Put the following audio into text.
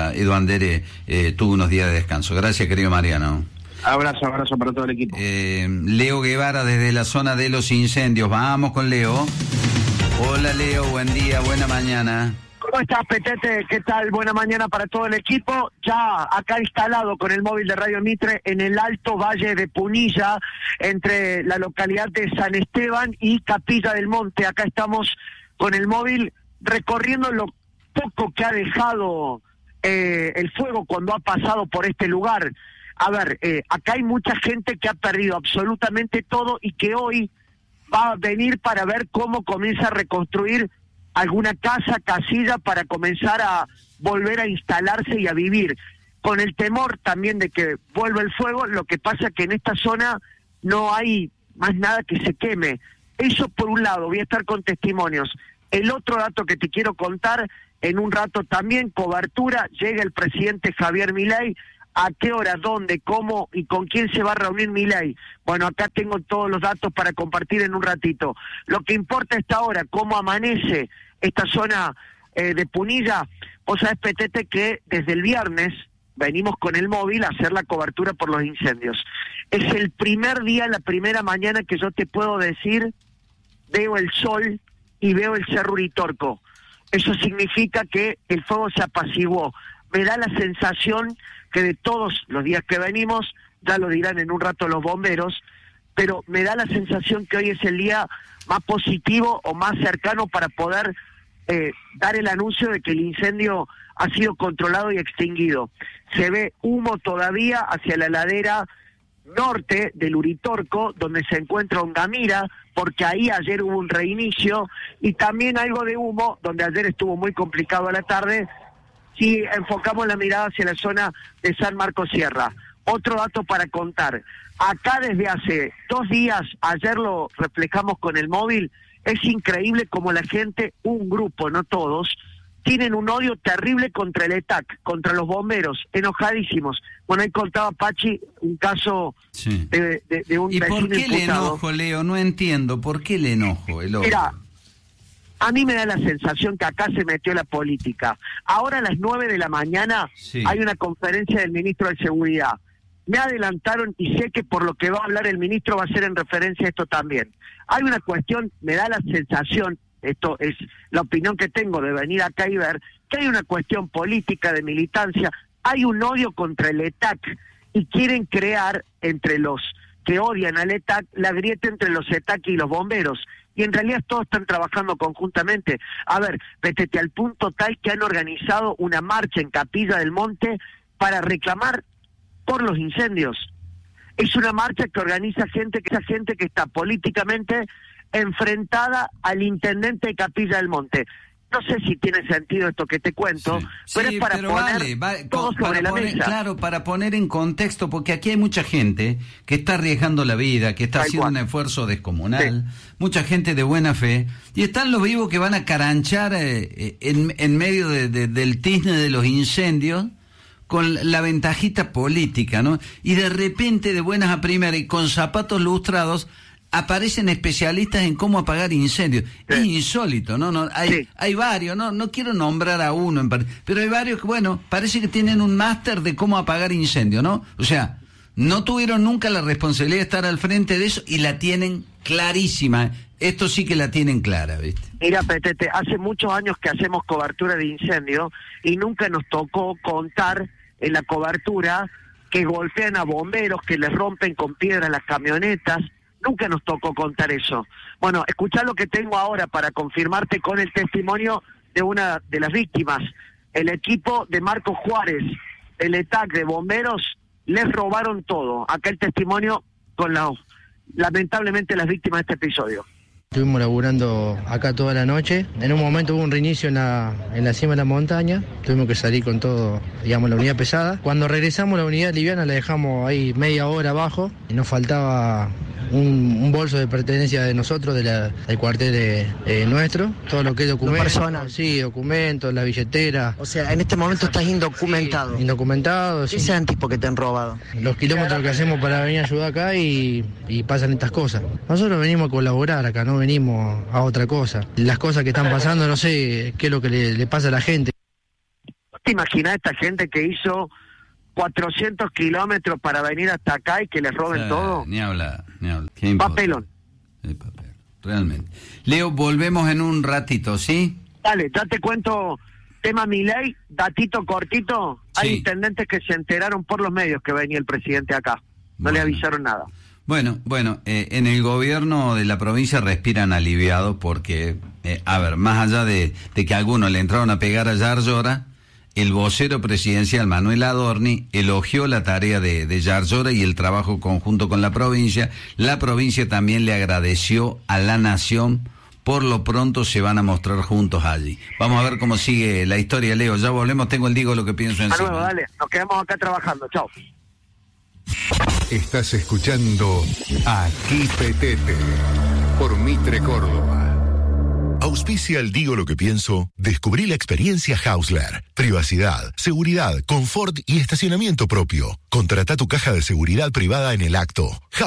ya Edu Andere tuvo unos días de descanso. Gracias, querido Mariano. Abrazo para todo el equipo. Leo Guevara desde la zona de los incendios. Vamos con Leo. Hola Leo, buen día, buena mañana. ¿Cómo estás, Petete? ¿Qué tal? Buena mañana para todo el equipo. Ya acá instalado con el móvil de Radio Mitre en el Alto Valle de Punilla, entre la localidad de San Esteban y Capilla del Monte. Acá estamos con el móvil recorriendo lo poco que ha dejado el fuego cuando ha pasado por este lugar. A ver, acá hay mucha gente que ha perdido absolutamente todo y que hoy va a venir para ver cómo comienza a reconstruir alguna casa, casilla, para comenzar a volver a instalarse y a vivir. Con el temor también de que vuelva el fuego, lo que pasa es que en esta zona no hay más nada que se queme. Eso por un lado, voy a estar con testimonios. El otro dato que te quiero contar, en un rato también, cobertura, llega el presidente Javier Milei. ¿A qué hora, dónde, cómo y con quién se va a reunir Milei? Bueno, acá tengo todos los datos para compartir en un ratito. Lo que importa es ahora, cómo amanece esta zona de Punilla. Vos sabés, Petete, que desde el viernes venimos con el móvil a hacer la cobertura por los incendios. Es el primer día, la primera mañana que yo te puedo decir, veo el sol y veo el Cerro Uritorco. Eso significa que el fuego se apaciguó. Me da la sensación que de todos los días que venimos, ya lo dirán en un rato los bomberos, pero me da la sensación que hoy es el día más positivo o más cercano para poder dar el anuncio de que el incendio ha sido controlado y extinguido. Se ve humo todavía hacia la ladera norte del Uritorco, donde se encuentra Ongamira, porque ahí ayer hubo un reinicio, y también algo de humo, donde ayer estuvo muy complicado a la tarde, si enfocamos la mirada hacia la zona de San Marcos Sierra. Otro dato para contar. Acá desde hace 2 días, ayer lo reflejamos con el móvil, es increíble como la gente, un grupo, no todos, tienen un odio terrible contra el ETAC, contra los bomberos, enojadísimos. Bueno, ahí contaba Pachi un caso sí. de un ¿Y vecino por qué imputado. el enojo, Leo? No entiendo. ¿Por qué el enojo? El odio? Mira, a mí me da la sensación que acá se metió la política. Ahora a las 9 de la mañana sí. Hay una conferencia del ministro de Seguridad. Me adelantaron y sé que por lo que va a hablar el ministro va a ser en referencia a esto también. Hay una cuestión, me da la sensación, esto es la opinión que tengo de venir acá y ver, que hay una cuestión política de militancia, hay un odio contra el ETAC y quieren crear entre los que odian al ETAC la grieta entre los ETAC y los bomberos. Y en realidad todos están trabajando conjuntamente. A ver, Petete, al punto tal que han organizado una marcha en Capilla del Monte para reclamar por los incendios. Es una marcha que organiza esa gente que está políticamente enfrentada al intendente de Capilla del Monte. No sé si tiene sentido esto que te cuento, sí. pero sí, es para poner todo sobre la mesa. Claro, para poner en contexto, porque aquí hay mucha gente que está arriesgando la vida, que está haciendo un esfuerzo descomunal, sí. Mucha gente de buena fe, y están los vivos que van a caranchar en medio del tizne de los incendios, con la ventajita política, ¿no? Y de repente, de buenas a primeras y con zapatos lustrados, aparecen especialistas en cómo apagar incendios. Sí. Es insólito, ¿no? Hay varios, no quiero nombrar a uno, pero hay varios que, bueno, parece que tienen un máster de cómo apagar incendios, ¿no? O sea, no tuvieron nunca la responsabilidad de estar al frente de eso y la tienen clarísima. Esto sí que la tienen clara, ¿viste? Mira, Petete, hace muchos años que hacemos cobertura de incendios y nunca nos tocó contar en la cobertura que golpean a bomberos, que les rompen con piedras las camionetas. Nunca nos tocó contar eso. Bueno, escuchá lo que tengo ahora para confirmarte con el testimonio de una de las víctimas. El equipo de Marcos Juárez, el ETAC de bomberos, les robaron todo. Acá el testimonio con lamentablemente las víctimas de este episodio. Estuvimos laburando acá toda la noche. En un momento hubo un reinicio en la cima de la montaña. Tuvimos que salir con todo, digamos, la unidad pesada. Cuando regresamos, la unidad liviana la dejamos ahí media hora abajo. Y nos faltaba un bolso de pertenencia de nosotros, del cuartel nuestro. Todo lo que es documentos. Personas. Sí, documentos, la billetera. O sea, en este momento estás indocumentado. Sí, indocumentado, ¿Qué sí. sentís porque te han robado? Los kilómetros que hacemos para venir a ayudar acá y pasan estas cosas. Nosotros venimos a colaborar acá, no venimos a otra cosa. Las cosas que están pasando, no sé qué es lo que le pasa a la gente. ¿Te imaginas esta gente que hizo 400 kilómetros para venir hasta acá y que les roben todo? Ni habla. Papelón. Papel, realmente. Leo, volvemos en un ratito, ¿sí? Dale, ya te cuento tema Milei, datito cortito. Sí. Hay intendentes que se enteraron por los medios que venía el presidente acá. No le avisaron nada. Bueno, en el gobierno de la provincia respiran aliviados porque, más allá de que algunos le entraron a pegar a Yarlora, el vocero presidencial Manuel Adorni elogió la tarea de Yarlora y el trabajo conjunto con la provincia. La provincia también le agradeció a la nación. Por lo pronto se van a mostrar juntos allí. Vamos a ver cómo sigue la historia, Leo. Ya volvemos, tengo el digo lo que pienso encima. Luego, dale, nos quedamos acá trabajando. Chao. Estás escuchando Aquí Petete por Mitre Córdoba. Auspicia el Digo lo que pienso. Descubrí la experiencia Hausler. Privacidad, seguridad, confort y estacionamiento propio. Contrata tu caja de seguridad privada en el acto.